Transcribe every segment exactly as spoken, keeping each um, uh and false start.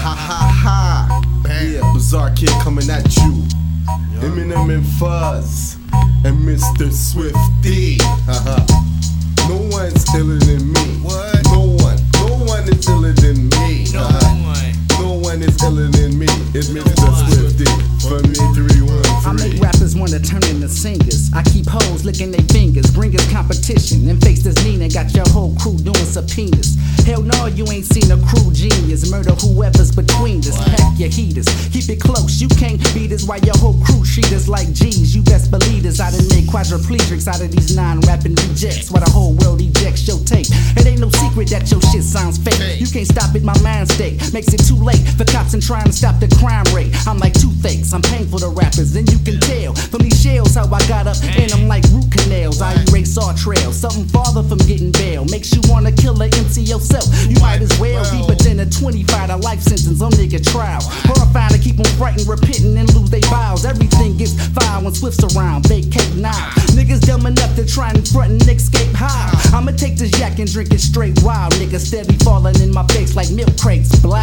Ha ha ha. Yeah, Bizarre Kid coming at you. Eminem and Fuzz and Mister Swifty. Haha. No one's iller than me. What? No one, no one is iller than me. No uh-huh. one. No one is iller than me. It's Mister Swifty. For me, three one three. I make rappers wanna turn into singers. I keep hoes licking their fingers, bring us competition. And face this Nina, got your whole crew doing subpoenas. Hell no, you ain't seen a crew genius. Murder whoever's between us. Pack your heaters, keep it close. You can't beat us while your whole crew treat us like G's. You best believe this. I done made quadriplegics out of these non-rapping rejects. While the whole world ejects your tape. It ain't no secret that your shit sounds fake. You can't stop it, my mind state makes it too late for cops and trying to stop the crime rate. I'm like toothaches, I'm painful to rappers, and you can tell from these shells how I got up in them like root canals. I erase all trails, something farther from getting bail. Makes you wanna kill an M C yourself. You might as well deeper than a twenty-five to life sentence on nigga trial. Horrifying to keep them frightened, repenting and lose their vows. Everything gets filed when Swift's around. Vacate now. Niggas dumb enough to try and front and escape how. I'ma take this yak and drink it straight wild. Niggas steady falling in my face like milk crates. Blow.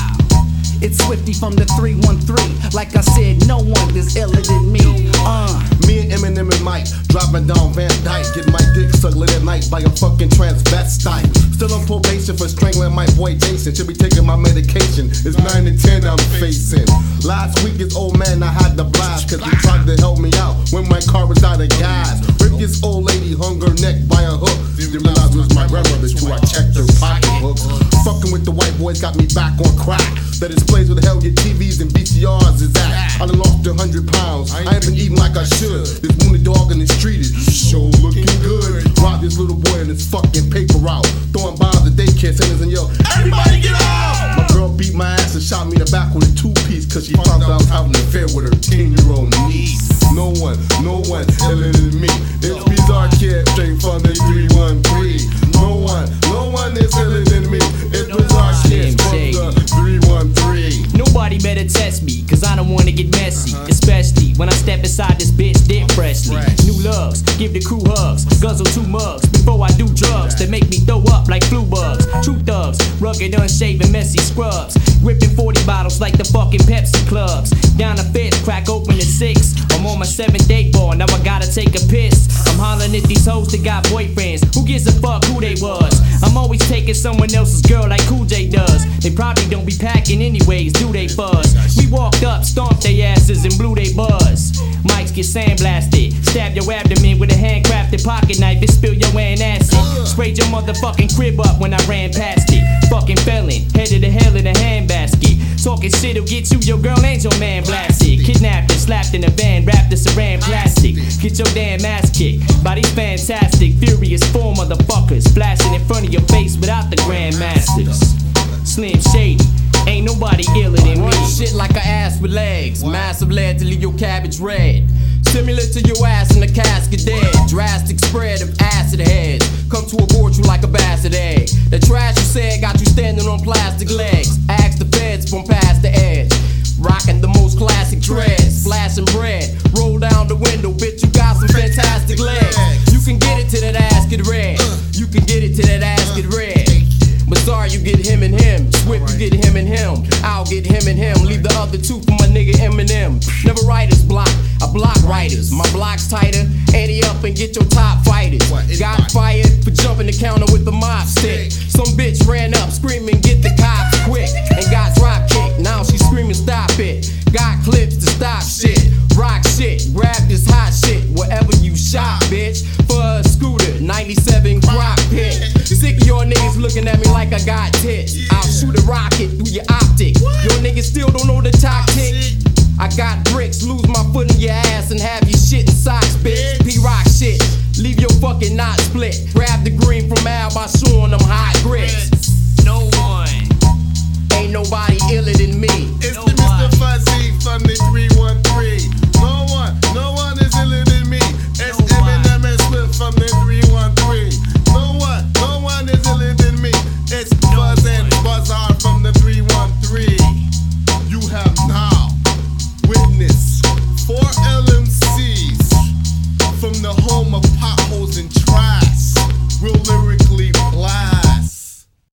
It's Swifty from the three one three. Like I said, no one is iller than me. Uh. Me and Eminem and Mike driving down Van Dyke, get my dick sucked late at night by a fucking transvestite. Still on probation for strangling my boy Jason. Should be taking my medication. It's nine to ten I'm facing. Last week this old man I had to blast, cause he tried to help me out when my car was out of gas. Ripped this old lady, hung her neck by a hook. Didn't realize it was my grandmother too. I checked her pocketbook. Fucking with the white boys got me back on crack. That displays where the hell your T Vs and V C Rs is at. I done lost a hundred pounds. I ain't been eating like I should. This wounded dog in the street is sure looking good. Robbed this little boy and his fucking paper out. Throwing bombs at daycare centers and yell, everybody get out! My girl beat my ass and shot me in the back with a two-piece, cause she found out I was having an affair with her ten-year-old niece. No one, no one iller than me. It's Bizarre Kid straight from the three one three. No one, no one is iller than me. It's Bizarre Kid from the three one three. Nobody better test me, cause I don't wanna get messy. Especially when I step inside this bitch dip freshly. New loves, give the crew hugs, guzzle two mugs before I do drugs that make me throw up like flu bugs. True thugs, rugged, unshaven, messy scrubs. Ripping forty bottles like the fucking Pepsi clubs. Down the fifth, crack open at six. I'm on my seventh date ball, now I gotta take a piss. I'm hollering at these hoes that got boyfriends. Who gives a fuck who they was? I'm always taking someone else's girl like Cool J does. They probably don't be packing anyways, do they buzz? We walked up, stomped they asses and blew they buzz. Mics get sandblasted, stab your abdomen with a handcrafted pocket knife and spill your acid. Sprayed your motherfucking crib up when I ran past it. Fucking felon, headed to hell in a handbasket. Talking shit'll get you, your girl and your man blasted. Kidnapped and slapped in a van, wrapped in saran plastic. Get your damn ass kicked by these fantastic, furious four motherfuckers flashing in front of your face without the grandmasters. Slim Shady, ain't nobody iller than me. Run shit like an ass with legs. Massive lead to leave your cabbage red. Similar to your ass in a casket dead. Drastic spread of acid heads. Come to abort you like a bastard egg. The trash you said got you standing on plastic legs. Ask the feds from past the edge. Rocking the most classic dreads. Flashing bread. Roll down the window, bitch, you got some fantastic legs. You can get it to that ass get red. You can get it to that ass get red. Bizarre, you get him and him. Swift, you get him and him. I'll get him and him. Leave the other two for my nigga Eminem. Never writers block, I block writers. My block's tighter. Ante up and get your top fighters. Got fired for jumping the counter with the mop stick. Some bitch ran up screaming, get the cops quick. And got drop kicked. Now she screaming, stop it. Got clips to stop shit. Rock shit. Grab this hot shit wherever you shop, bitch. For a scooter, ninety-seven crop pit. Sick of your niggas looking at me like I got tits. I'll shoot a rocket through your optic. Your niggas still don't know the tactic. I got bricks, lose my foot in your ass and have your shit in socks, bitch. P-Rock shit, leave your fucking knot split. Grab the green from Al by showing them hot grits.